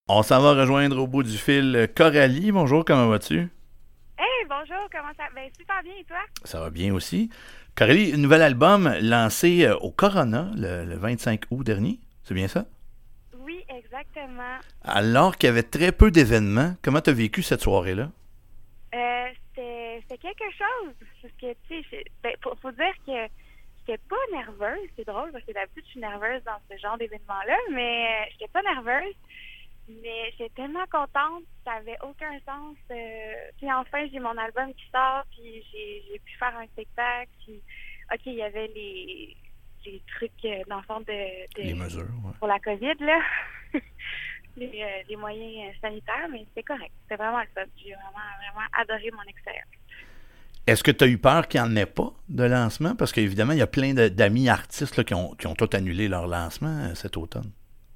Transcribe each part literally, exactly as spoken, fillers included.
On s'en va rejoindre au bout du fil Coralie. Bonjour, comment vas-tu? Hey, bonjour, comment ça... Ben, super bien, et toi? Ça va bien aussi. Coralie, un nouvel album lancé euh, au Corona le, le vingt-cinq août dernier. C'est bien ça? Oui, exactement. Alors qu'il y avait très peu d'événements, comment tu as vécu cette soirée-là? Euh, c'était c'était quelque chose. Parce que, tu sais, c'est- ben, faut, faut dire que j'étais pas nerveuse. C'est drôle parce que d'habitude, je suis nerveuse dans ce genre d'événement-là, mais euh, j'étais pas nerveuse. Mais j'étais tellement contente, ça avait aucun sens. Euh, puis enfin, j'ai mon album qui sort, puis j'ai j'ai pu faire un spectacle. Puis, OK, il y avait les, les trucs, euh, dans le fond, de, Les de, mesures, ouais. pour la COVID, là. les, euh, les moyens euh, sanitaires, mais c'était correct. C'était vraiment le fun. J'ai vraiment, vraiment adoré mon expérience. Est-ce que tu as eu peur qu'il n'y en ait pas de lancement? Parce qu'évidemment, il y a plein de- d'amis artistes là, qui, ont, qui ont tout annulé leur lancement euh, cet automne.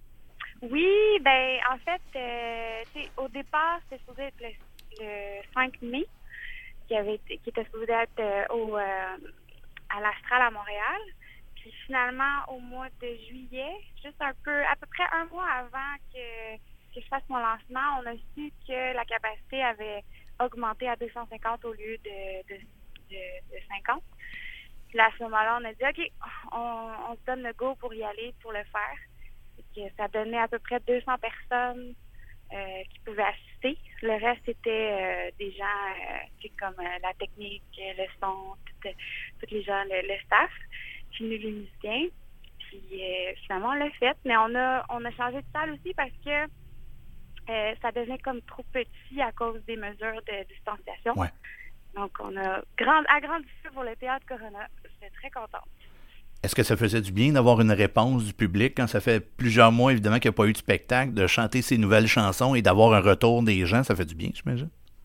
Oui, ben en fait, euh, tu sais, au départ, c'était supposé être le, le cinq mai, qui avait été- qui était supposé être euh, au euh, à l'Astral à Montréal. Puis finalement, au mois de juillet, juste un peu, à peu près un mois avant que, que je fasse mon lancement, on a su que la capacité avait augmenté à deux cent cinquante au lieu de, de, de, de cinquante. Puis là, à ce moment-là, on a dit, OK, on, on se donne le go pour y aller, pour le faire. Puis que ça donnait à peu près deux cents personnes euh, qui pouvaient assister. Le reste, c'était euh, des gens euh, tu sais, comme euh, la technique, euh, le son, tout, euh, tous les gens, le, le staff, puis nous, les musiciens. Puis euh, finalement, on l'a fait. Mais on a on a changé de salle aussi parce que euh, ça devenait comme trop petit à cause des mesures de distanciation. Ouais. Donc, on a grand, agrandi ça pour le théâtre Corona. J'étais très contente. Est-ce que ça faisait du bien d'avoir une réponse du public quand ça fait plusieurs mois, évidemment, qu'il n'y a pas eu de spectacle, de chanter ces nouvelles chansons et d'avoir un retour des gens? Ça fait du bien, j'imagine?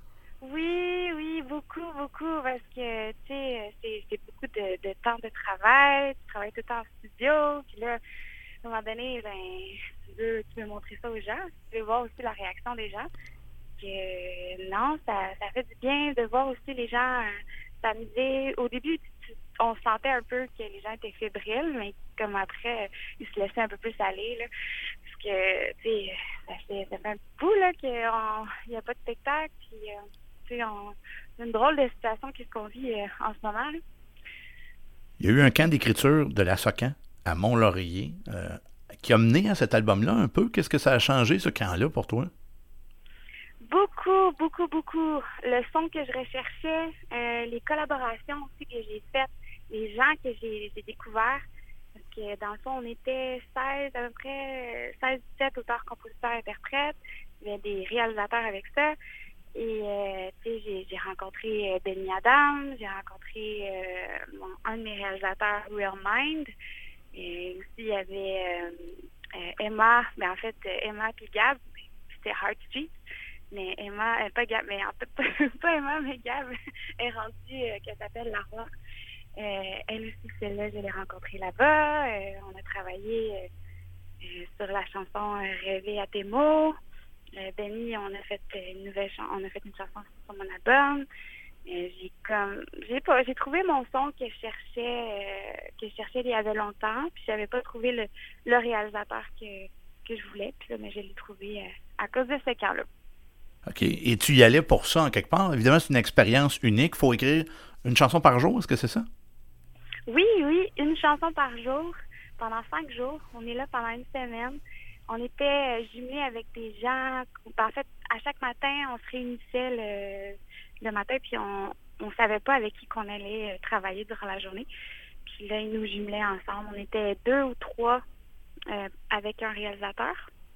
Oui, oui, beaucoup, beaucoup, parce que, tu sais, c'est, c'est beaucoup de, de temps de travail, tu travailles tout le temps en studio, puis là, à un moment donné, ben, tu veux, tu veux montrer ça aux gens, tu veux voir aussi la réaction des gens. Puis, euh, non, ça, ça fait du bien de voir aussi les gens euh, s'amuser. Au début, tu- on sentait un peu que les gens étaient fébriles, mais comme après, ils se laissaient un peu plus aller, là. Parce que, tu sais, ça fait, ça fait un petit bout, là, qu'il n'y a pas de spectacle, puis, euh, tu sais, on, c'est une drôle de situation qui qu'on vit euh, en ce moment, là. Il y a eu un camp d'écriture de la Socan à Mont-Laurier euh, qui a mené à cet album-là un peu. Qu'est-ce que ça a changé, ce camp-là, pour toi? Beaucoup, beaucoup, beaucoup. Le son que je recherchais, euh, les collaborations aussi que j'ai faites, les gens que j'ai, j'ai découverts. Parce que dans le fond, on était seize à peu près, seize dix-sept auteurs, compositeurs, interprètes. Il y avait des réalisateurs avec ça. Et euh, tu sais, j'ai, j'ai rencontré euh, Benny Adam, j'ai rencontré euh, mon- un de mes réalisateurs, Real Mind. Et aussi, il y avait euh, euh, Emma, ben en fait, euh, Emma puis Gab, c'était Heart Street. Mais Emma, euh, pas Gab, mais en fait, pas, pas Emma, mais Gab est rendue, euh, qu'elle s'appelle Lara. Euh, elle aussi, celle-là, je l'ai rencontrée là-bas. Euh, on a travaillé euh, euh, sur la chanson euh, Rêver à tes mots. Euh, Benny, on a fait euh, une nouvelle chanson, on a fait une chanson sur mon album. Euh, j'ai comme, j'ai pas, j'ai trouvé mon son que je cherchais, euh, que je cherchais il y avait longtemps, puis j'avais pas trouvé le, le réalisateur que que je voulais, puis là, mais je l'ai trouvé euh, à cause de ce camp-là. OK. Et tu y allais pour ça, en quelque part. Évidemment, c'est une expérience unique. Il faut écrire une chanson par jour, est-ce que c'est ça? Oui, oui, une chanson par jour pendant cinq jours. On est là pendant une semaine. On était euh, jumelés avec des gens. En fait, à chaque matin, on se réunissait le, le matin, puis on on savait pas avec qui qu'on allait euh, travailler durant la journée. Puis là, ils nous jumelaient ensemble. On était deux ou trois euh, avec un réalisateur.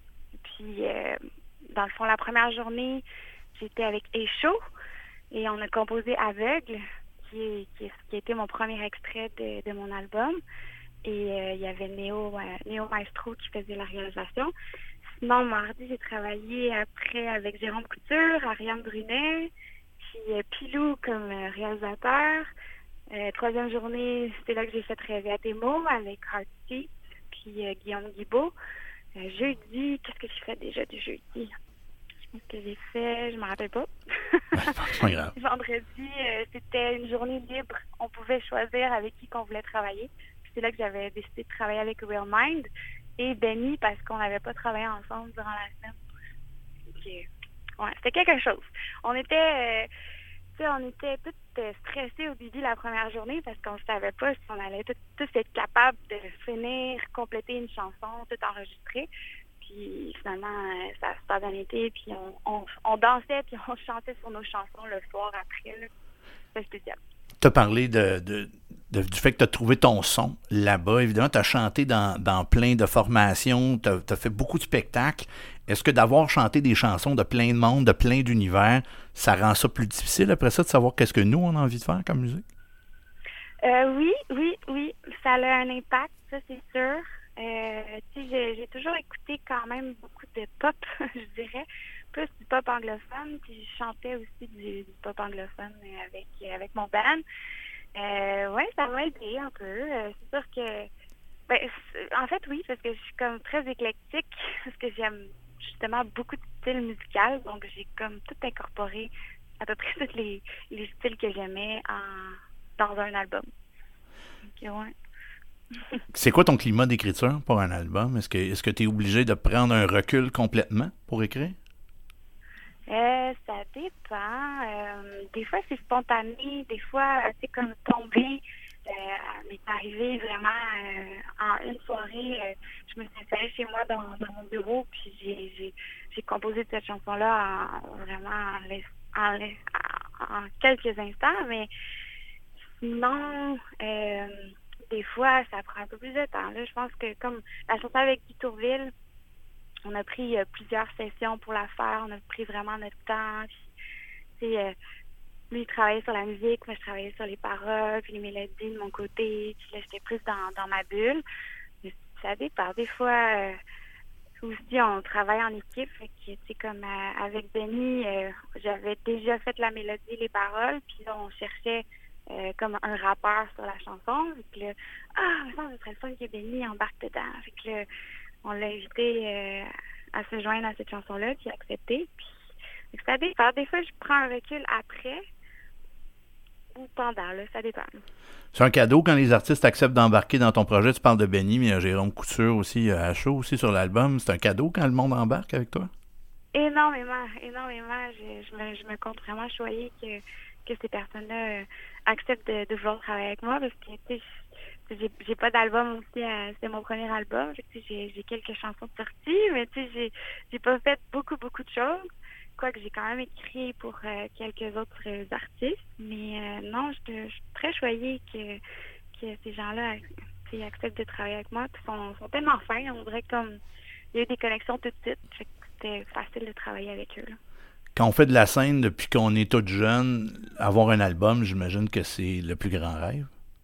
Puis, euh, dans le fond, la première journée, j'étais avec Echo et on a composé Aveugle, qui, est, qui, est- qui a été mon premier extrait de, de mon album. Et euh, il y avait Néo, euh, Néo Maestro qui faisait la réalisation. Sinon, mardi, j'ai travaillé après avec Jérôme Couture, Ariane Brunet, puis euh, Pilou comme euh, réalisateur. Euh, troisième journée, c'était là que j'ai fait Rêver à tes mots avec Hearty, puis euh, Guillaume Guibault. Euh, jeudi, qu'est-ce que j'ai fait déjà du jeudi? Qu'est-ce que j'ai fait? Je me rappelle pas. C'est pas grave. Vendredi, euh, c'était une journée libre. On pouvait choisir avec qui qu'on voulait travailler. Puis c'est là que j'avais décidé de travailler avec Real Mind et Benny parce qu'on n'avait pas travaillé ensemble durant la semaine. que, ouais, c'était quelque chose. On était, euh, tu sais, on était toutes euh, stressés au début de la première journée parce qu'on ne savait pas si on allait tous, tous être capables de finir, compléter une chanson, tout enregistrer. Puis finalement, euh, ça a super bien été. Puis on, on, on dansait, puis on chantait sur nos chansons le soir après. Là. C'était spécial. Tu as parlé de, de, de- du fait que tu as trouvé ton son là-bas. Évidemment, tu as chanté dans, dans plein de formations, tu as fait beaucoup de spectacles. Est-ce que d'avoir chanté des chansons de plein de monde, de plein d'univers, ça rend ça plus difficile après ça de savoir qu'est-ce que nous, on a envie de faire comme musique? Euh, oui, oui, oui. Ça a un impact, ça c'est sûr. Euh, tu sais, j'ai, j'ai toujours écouté quand même beaucoup de pop, je dirais. Plus du pop anglophone, puis je chantais aussi du, du pop anglophone avec, avec mon band. Euh, ouais, ça m'a aidé un peu. Euh, c'est sûr que, ben, c'est- en fait, oui, parce que je suis comme très éclectique, parce que j'aime justement beaucoup de styles musicaux, donc j'ai comme tout incorporé, à peu près tous les, les styles que j'aimais en, dans un album. Donc, ouais. C'est quoi ton climat d'écriture pour un album? Est-ce que est-ce que tu es obligé de prendre un recul complètement pour écrire? Euh, ça dépend. Euh, des fois, c'est spontané. Des fois, euh, c'est comme tomber. Euh, m'est arrivé vraiment euh, en une soirée. Euh, je me suis installée chez moi dans, dans mon bureau, puis j'ai, j'ai, j'ai composé cette chanson-là en, vraiment en, lais- en, lais- en, en quelques instants. Mais sinon, euh, des fois, ça prend un peu plus de temps. Là, je pense que comme la chanson avec Guy Tourville, on a pris euh, plusieurs sessions pour la faire. On a pris vraiment notre temps. Puis, euh, lui, il travaillait sur la musique. Moi, je travaillais sur les paroles, puis les mélodies de mon côté. Puis là, j'étais plus dans, dans ma bulle. Mais ça dépend. Des fois, euh, aussi, on travaille en équipe. Fait que, tu sais, comme euh, avec Benny, euh, j'avais déjà fait la mélodie, les paroles. Puis là, on cherchait euh, comme un rappeur sur la chanson. Puis là, ah, mais ça, ce serait le fun que Benny embarque dedans. Fait que là, on l'a invité euh, à se joindre à cette chanson-là, puis il a accepté. Puis, ça dépend. Des fois, je prends un recul après ou pendant, là, ça dépend. C'est un cadeau quand les artistes acceptent d'embarquer dans ton projet. Tu parles de Benny, mais il y a Jérôme Couture aussi à chaud aussi sur l'album. C'est un cadeau quand le monde embarque avec toi? Énormément, énormément. Je, je, me, je me compte vraiment choyée que, que ces personnes-là euh, acceptent de, de vouloir travailler avec moi parce que, tu sais, j'ai, j'ai pas d'album aussi, à, c'est mon premier album. Fait que, tu sais, j'ai, j'ai quelques chansons de sortie, mais tu sais, j'ai, j'ai pas fait beaucoup, beaucoup de choses. Quoique j'ai quand même écrit pour euh, quelques autres euh, artistes. Mais euh, non, je, je suis très choyée que, que ces gens-là tu sais, acceptent de travailler avec moi. Ils sont, sont tellement fins, on dirait comme il y a eu des connexions tout de suite. Fait que c'était facile de travailler avec eux. Là. Quand on fait de la scène depuis qu'on est toute jeune, avoir un album, j'imagine que c'est le plus grand rêve.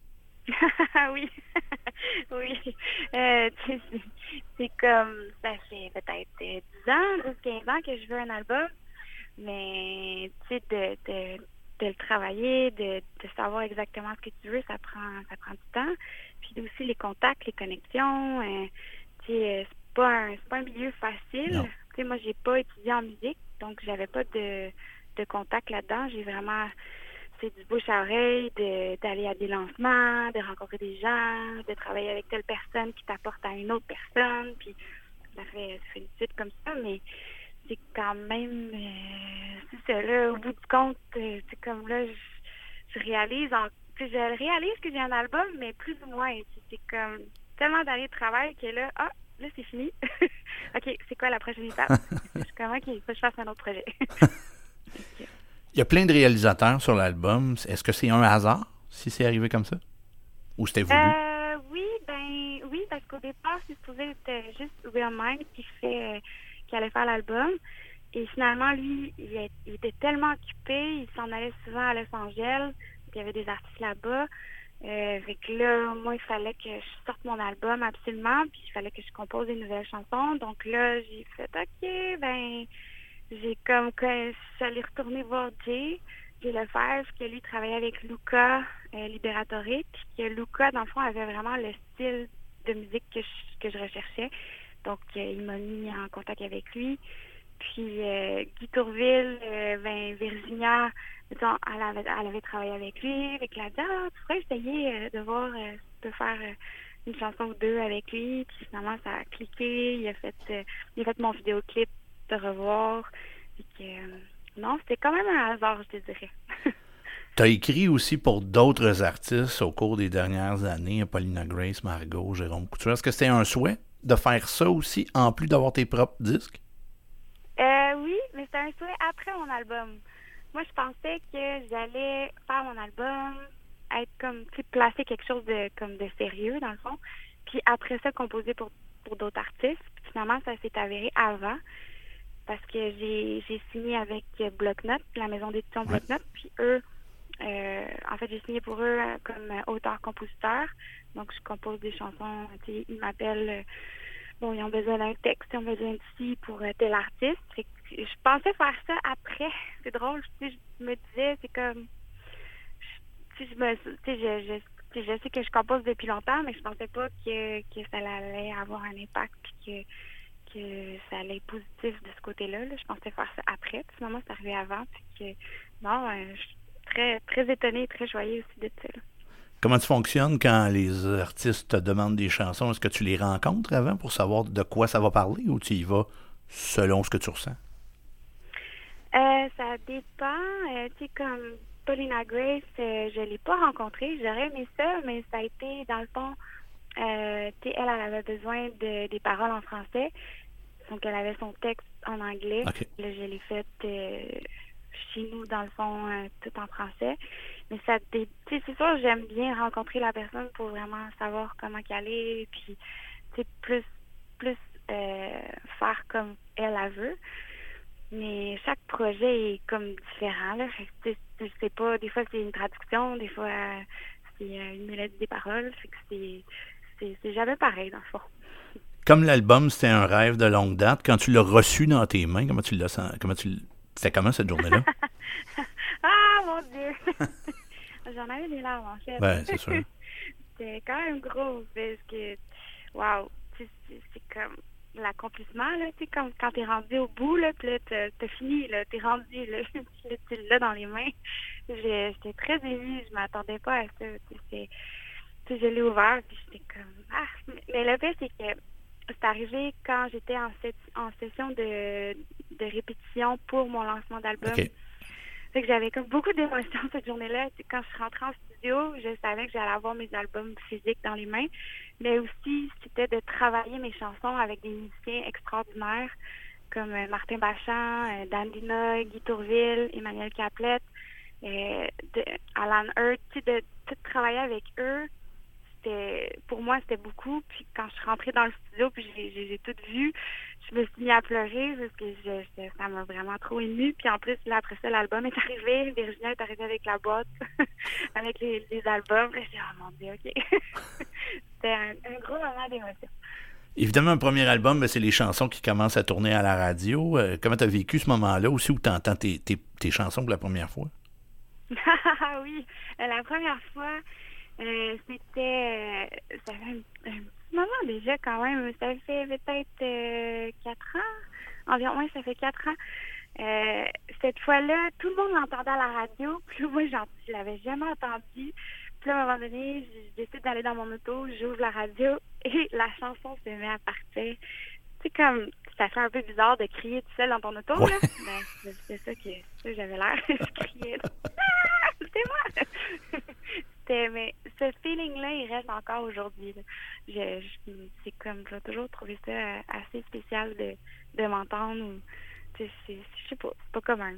oui, oui. Euh, tu sais, c'est, c'est comme, ça fait peut-être euh, dix ans, douze quinze ans que je veux un album, mais tu sais, de, de, de le travailler, de, de savoir exactement ce que tu veux, ça prend ça prend du temps. Puis aussi les contacts, les connexions, euh, tu sais, euh, c'est pas un, c'est pas un milieu facile. Non. Tu sais, moi, j'ai pas étudié en musique, donc j'avais pas de, de contact là-dedans. J'ai vraiment c'est du bouche à oreille, de, d'aller à des lancements, de rencontrer des gens, de travailler avec telle personne qui t'apporte à une autre personne, puis ça fait, ça fait une suite comme ça, mais c'est quand même, euh, c'est ça, là, au bout du compte, euh, c'est comme là, je, je réalise, en, tu sais, je réalise que j'ai un album, mais plus ou moins, c'est, c'est comme tellement d'années de travail que là, ah, là, c'est fini. OK, c'est quoi la prochaine étape? Je suis comme, OK, il faut que je fasse un autre projet. Okay. Il y a plein de réalisateurs sur l'album. Est-ce que c'est un hasard si c'est arrivé comme ça? Ou c'était voulu? Euh, oui, ben oui, parce qu'au départ, c'est supposé être juste Will Mind qui fait euh, qui allait faire l'album. Et finalement, lui, il, est, il était tellement occupé, il s'en allait souvent à Los Angeles, il y avait des artistes là-bas. Euh, fait que là, moi, il fallait que je sorte mon album absolument, puis il fallait que je compose des nouvelles chansons. Donc là, j'ai fait OK, ben j'ai comme que j'allais retourner voir Jay, Jay Lefebvre, que lui travaillait avec Luca euh, Liberatore, puis que Luca, dans le fond, avait vraiment le style de musique que je, que je recherchais. Donc, euh, il m'a mis en contact avec lui. Puis, euh, Guy Tourville, euh, ben, Virginia, disons, elle, avait, elle avait travaillé avec lui. Avec la dit, ah, tu pourrais essayer euh, de voir euh, si tu peux faire euh, une chanson ou deux avec lui. Puis, finalement, ça a cliqué. Il a fait, euh, il a fait mon vidéoclip de revoir. c'était quand même un hasard, je te dirais. Tu as écrit aussi pour d'autres artistes au cours des dernières années, Paulina Grace, Margot, Jérôme Couture. Est-ce que c'était un souhait de faire ça aussi, en plus d'avoir tes propres disques? Euh, oui, mais c'était un souhait après mon album. Moi, je pensais que j'allais faire mon album, être comme, tu sais, placer quelque chose de comme de sérieux, dans le fond, puis après ça, composer pour, pour d'autres artistes. Puis finalement, ça s'est avéré avant, parce que j'ai, j'ai signé avec Bloc-Notes, la maison d'édition Ouais. Bloc-Notes, puis eux, euh, en fait, j'ai signé pour eux euh, comme auteur-compositeur. Donc, je compose des chansons, tu sais, ils m'appellent, euh, bon, ils ont besoin d'un texte, ils ont besoin de ci pour euh, tel artiste. Fait que je pensais faire ça après. C'est drôle, tu sais, je me disais, c'est comme, tu sais, je me, tu sais, je, je, tu sais, je sais que je compose depuis longtemps, mais je pensais pas que, que ça allait avoir un impact, puis que, que ça allait être positif de ce côté-là. Là. Je pensais faire ça après, puis finalement, c'est arrivé avant, puis que, non, euh, je suis très, très étonnée, très joyeuse aussi de ça. Là. Comment tu fonctionnes quand les artistes te demandent des chansons? Est-ce que tu les rencontres avant pour savoir de quoi ça va parler ou tu y vas selon ce que tu ressens? Euh, ça dépend. Euh, tu sais, comme Paulina Grace, euh, je l'ai pas rencontrée. J'aurais aimé ça, mais ça a été, dans le fond, euh, tu sais, elle, elle avait besoin de, des paroles en français. Donc, elle avait son texte en anglais. OK. Là, je l'ai fait euh, chez nous, dans le fond, euh, tout en français. Mais ça, dé- tu sais, c'est sûr, j'aime bien rencontrer la personne pour vraiment savoir comment qu'elle est, puis, tu sais, plus, plus euh, faire comme elle a veut. Mais chaque projet est comme différent, là. Fait que, tu sais, je sais pas, des fois c'est une traduction, des fois euh, c'est euh, une mélodie des paroles. Fait que c'est, c'est, c'est jamais pareil, dans le fond. Comme l'album, c'était un rêve de longue date, quand tu l'as reçu dans tes mains, comment tu l'as senti? Comment tu l- C'était comment cette journée-là? Ah, mon Dieu! J'en avais des larmes, en fait. Ben, c'est sûr. C'était quand même gros, parce que, waouh, c'est, c'est, c'est comme l'accomplissement, là, tu sais, comme quand t'es rendu au bout, là, puis là, t'as, t'as fini, là, t'es rendu, là, puis là, tu l'as dans les mains. J'ai, j'étais très émue, je m'attendais pas à ça, tu sais, c'est, tu sais, je l'ai ouvert, puis j'étais comme, ah, mais, mais le fait, c'est que c'est arrivé quand j'étais en, set- en session de, de répétition pour mon lancement d'album. OK. Fait que j'avais comme beaucoup d'émotions cette journée-là. Quand je suis rentrée en studio, je savais que j'allais avoir mes albums physiques dans les mains, mais aussi c'était de travailler mes chansons avec des musiciens extraordinaires comme euh, Martin Bachand, euh, Dan Dina, Guy Tourville, Emmanuel Caplette, euh, de, Alan Hurt, tu sais, de tout travailler avec eux. C'était, pour moi, c'était beaucoup. Puis quand je suis rentrée dans le studio, puis j'ai, j'ai, j'ai tout vu, je me suis mis à pleurer parce que je, je- ça m'a vraiment trop émue. Puis en plus, là, après ça, l'album est arrivé. Virginia est arrivée avec la boîte, avec les, les albums. Là, j'ai dit, oh mon Dieu, OK. C'était un, un gros moment d'émotion. Évidemment, un premier album, ben, c'est les chansons qui commencent à tourner à la radio. Euh, comment tu as vécu ce moment-là aussi où tu entends tes, tes, tes chansons pour la première fois? Oui, euh, la première fois, euh, c'était, euh, ça fait un, un petit moment déjà quand même. Ça fait peut-être euh, quatre ans, environ, ouais, ça fait quatre ans. Euh, cette fois-là, tout le monde l'entendait à la radio. Puis là, moi, j'en, je l'avais jamais entendu. Puis là, à un moment donné, je décide d'aller dans mon auto, j'ouvre la radio et la chanson se met à partir. Tu sais, comme, ça fait un peu bizarre de crier tout seul dans ton auto, Ouais. là. Ben, c'est c'est ça que, c'est ça que j'avais l'air. Je criais. Ah, c'était moi! C'était, mais ce feeling-là, il reste encore aujourd'hui. Là. Je, je, c'est comme, je vais toujours trouver ça euh, assez spécial de, de m'entendre. Ou, tu sais, c'est, je sais pas, c'est pas commun.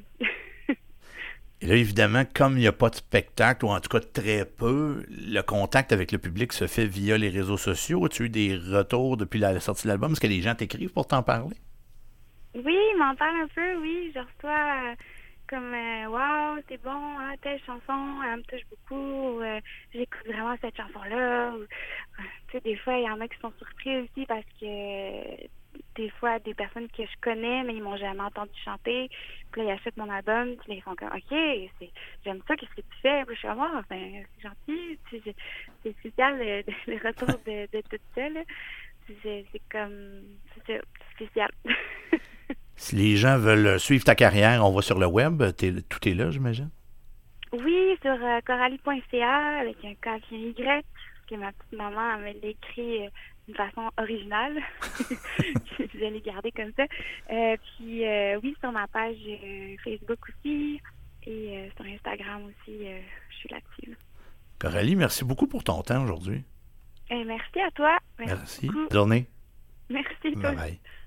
Et là, évidemment, comme il n'y a pas de spectacle, ou en tout cas très peu, le contact avec le public se fait via les réseaux sociaux. As-tu eu des retours depuis la sortie de l'album? Est-ce que les gens t'écrivent pour t'en parler? Oui, ils m'en parlent un peu, oui. Je reçois euh, comme euh, wow, c'est bon, hein, telle chanson, elle me touche beaucoup. Euh, j'écoute vraiment cette chanson-là. Ou, euh, tu sais, des fois, il y en a qui sont surpris aussi parce que euh, des fois, des personnes que je connais, mais ils m'ont jamais entendu chanter. Puis là, ils achètent mon album, puis là, ils font comme OK, c'est, j'aime ça, qu'est-ce que tu fais? Puis je suis comme oh, ben, c'est gentil. Tu sais, c'est, c'est spécial le, le retour de, de tout ça, là. C'est, c'est comme c'est, c'est spécial. Si les gens veulent suivre ta carrière, on va sur le web. T'es- tout est là, j'imagine? Oui, sur euh, coralie point c a avec un K et un Y, que ma petite maman elle me l'écrit euh, d'une façon originale. Je vais les garder comme ça. Euh, puis euh, oui, sur ma page euh, Facebook aussi et euh, sur Instagram aussi, euh, je suis active. Coralie, merci beaucoup pour ton temps aujourd'hui. Euh, merci à toi. Merci. Beaucoup. Bonne journée. Merci. Bye bye.